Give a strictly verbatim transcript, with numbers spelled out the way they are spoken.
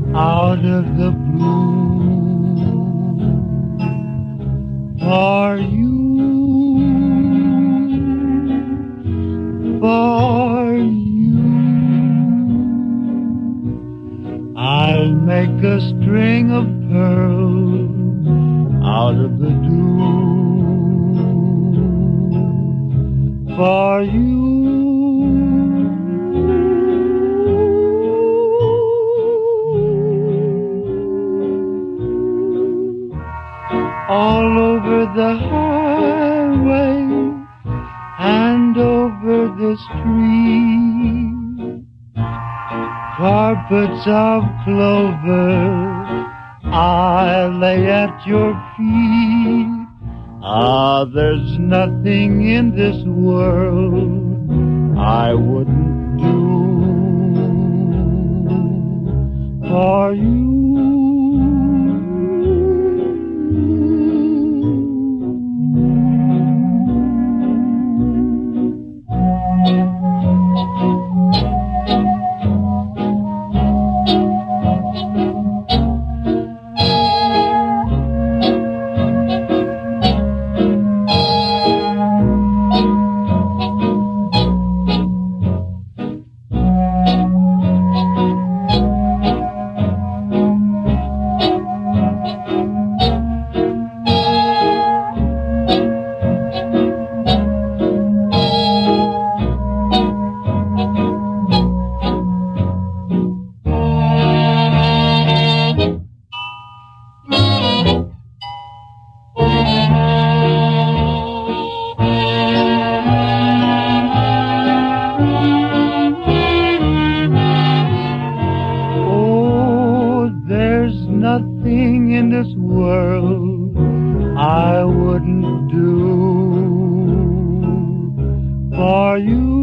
out of the blue for you, for you. I'll make a string of pearls out of the dew for you. All over the highway and over the street, carpets of clover I lay at your feet. Ah, there's nothing in this world I wouldn't do for you. Nothing in this world I wouldn't do for you.